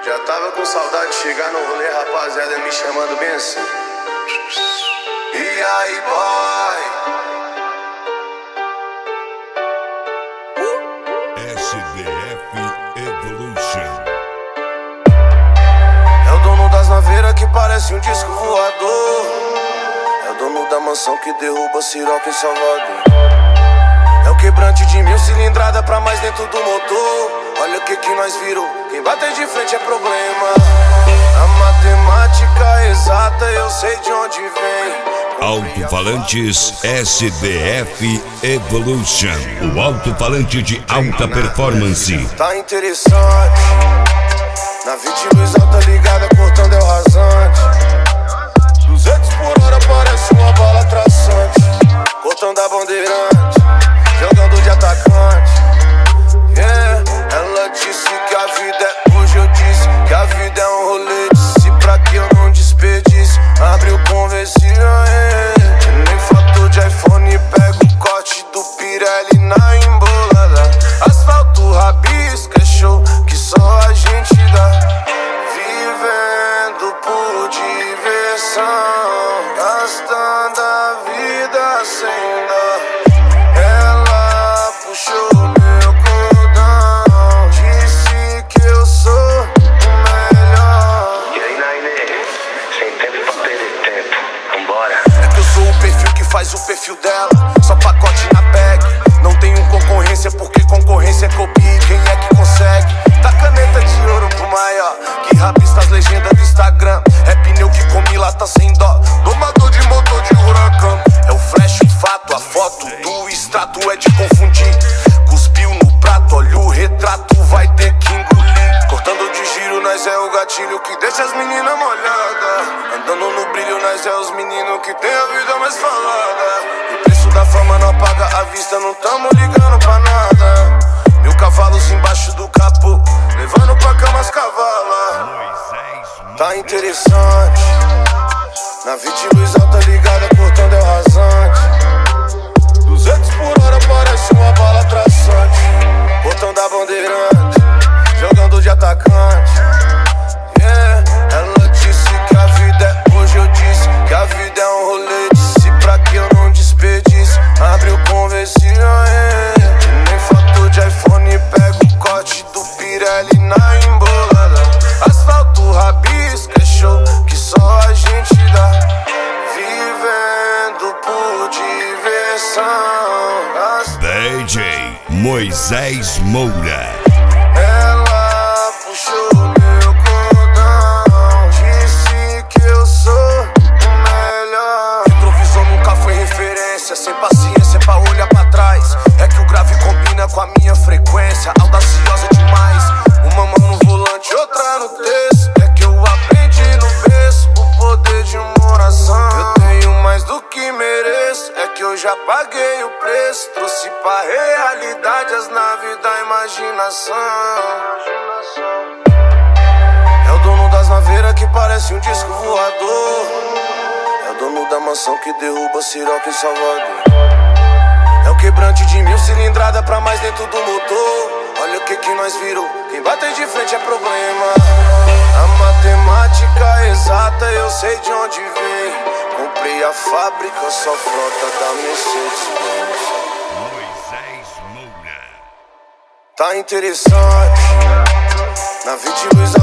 Já tava com saudade de chegar no rolê, rapaziada, me chamando bem assim. E aí, boy? SDF Evolution. É o dono das naveiras que parece um disco voador. É o dono da mansão que derruba Siroca em Salvador. É o quebrante de 1000 cilindrada pra mais dentro do motor. Olha o que nós virou, quem bater de frente é problema. A matemática exata eu sei de onde vem. Alto-falantes SDF Evolution. O alto-falante de alta performance. Tá interessante. Na 20 luz alta ligada, cortando é o rasante. 200 por hora parece uma bala traçante. Cortando a bandeirante, jogando de atacante. Yeah, ela disse que a vida é hoje, eu disse que a vida é um rolê. Disse pra que eu não desperdice, abre o conversível, yeah. Nem foto de iPhone, pega o corte do Pirelli na embolada. Asfalto, rabisca, é show que só a gente dá. Vivendo por diversão, gastando a vida sem dó. Ela puxou meu cordão, disse que eu sou o melhor. E aí, Nainê, sem tempo pra perder tempo, vambora. É que eu sou o perfil que faz o perfil dela, só pacote na bag. Não tenho concorrência porque concorrência é copia. Quem é que consegue? Dá caneta de ouro pro maior, que rabista as legendas do Instagram. É pneu que come lata sem dó, domador de motor de huracão. É o flash, o fato, a foto do extrato é de confundir. Cuspiu no prato, olha o retrato, vai ter que engolir. Cortando de giro, nós é o gatilho que deixa as meninas molhadas. Andando no brilho, nós é os meninos que tem a vida mais falada. O preço da fama não apaga a vista, não tamo ligando pra nada. 1000 cavalos embaixo do capô, levando pra cama as cavalas. Tá interessante. Na 20 luz alta ligada, cortando é o rasante. 200 por hora parece uma bala traçante. Cortando a bandeirante, jogando de atacante. Yeah, ela disse que a vida é hoje, eu disse que a vida é um rolê. Disse pra que eu não desperdice, abre o conversível, yeah. Nem foto de iPhone, pega o corte do Pirelli na embolada. Asfalto, rabisca, é show que só a gente dá. Vivendo por diversão. DJ Moisés Moura. Ela puxou meu cordão, disse que eu sou o melhor. Retrovisor nunca foi referência, sem paciência pra olhar pra trás. É que o grave combina com a minha frequência, audaciosa demais. Uma mão no volante, outra no texto. É que eu aprendi no berço o poder de uma oração. Eu tenho mais do que mereço, é que eu já paguei o preço. Trouxe pra realidade as naves da imaginação. É o dono das naveiras que parece um disco voador. É o dono da mansão que derruba Siroca em Salvador. É o quebrante de 1000 cilindrada pra mais dentro do motor. Olha o que nós virou, quem bater de frente é problema. A matemática exata eu sei de onde vem. Comprei a fábrica, só frota da Mercedes-Benz. Moisés Moura. Tá interessante. Na 20 luz